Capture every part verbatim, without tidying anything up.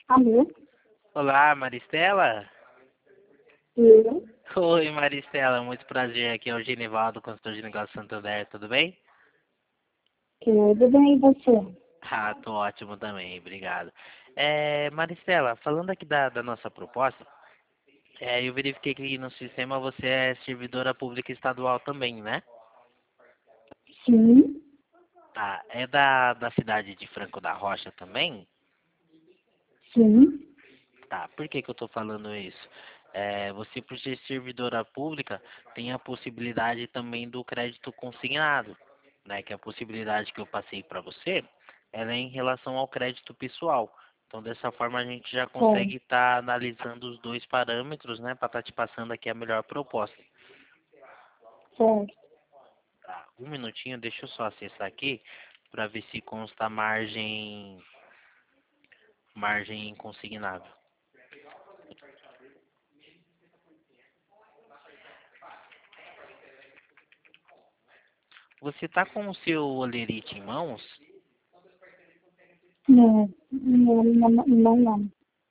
Alô? Olá, Maristela? Eu? Oi, Maristela, muito prazer. Aqui é o Genivaldo, consultor de negócios Santander, tudo bem? Tudo bem, e você? Ah, tô ótimo também, obrigado. É, Maristela, falando aqui da, da nossa proposta, é, eu verifiquei que no sistema você é servidora pública estadual também, né? Sim, Tá, é da, da cidade de Franco da Rocha também? sim. Tá, por que que eu tô falando isso? É, você, por ser servidora pública, tem a possibilidade também do crédito consignado, né? Que é a possibilidade que eu passei para você, ela é em relação ao crédito pessoal. Então, dessa forma, a gente já Certo, consegue estar analisando os dois parâmetros, né? Para estar te passando aqui a melhor proposta. certo. Tá, um minutinho, deixa eu só acessar aqui para ver se consta margem, margem consignável. Você tá com o seu olerite em mãos? Não, não, não, não, não.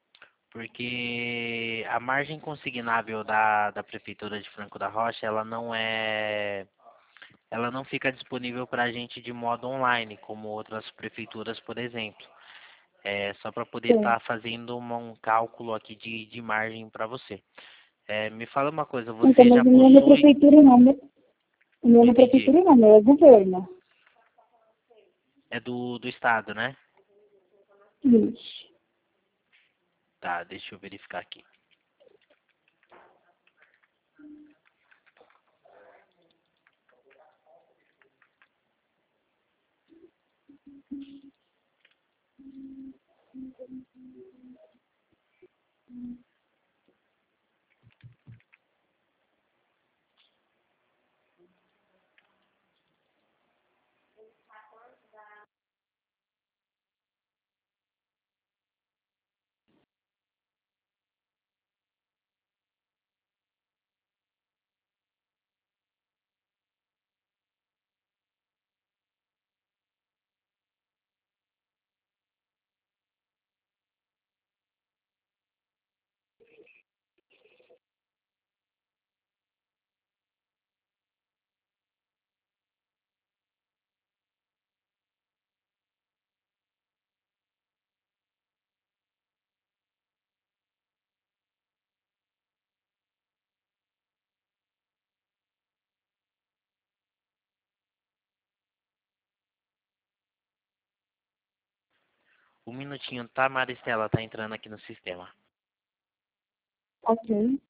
Porque a margem consignável da, da Prefeitura de Franco da Rocha, ela não é, ela não fica disponível para a gente de modo online, como outras prefeituras, por exemplo. É só para poder Certo. estar fazendo uma- um cálculo aqui de, de margem para você. É, me fala uma coisa, Então, você mas já o meu na possui, prefeitura não, né? O meu não na entendi, prefeitura não, meu é governo. é do, do estado, né? Isso. Tá, deixa eu verificar aqui. Um minutinho, tá, Maristela? Tá entrando aqui no sistema. Ok.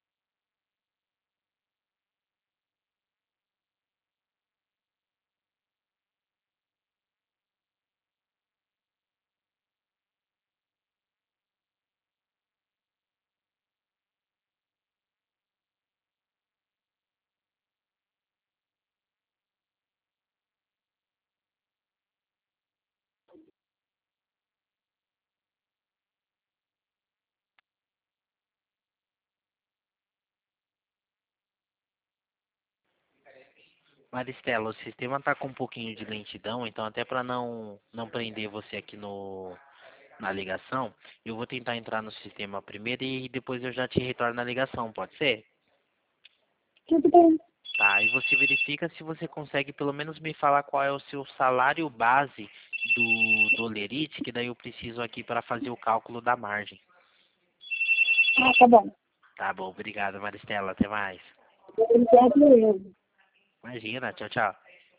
Maristela, o sistema está com um pouquinho de lentidão, então até para não não prender você aqui no na ligação, eu vou tentar entrar no sistema primeiro e depois eu já te retorno na ligação, pode ser? Tudo bem. Tá, e você verifica se você consegue pelo menos me falar qual é o seu salário base do do Lerite, que daí eu preciso aqui para fazer o cálculo da margem. Ah, tá bom. Tá bom, obrigado, Maristela, até mais. Obrigado, eu. Imagina, tchau, tchau.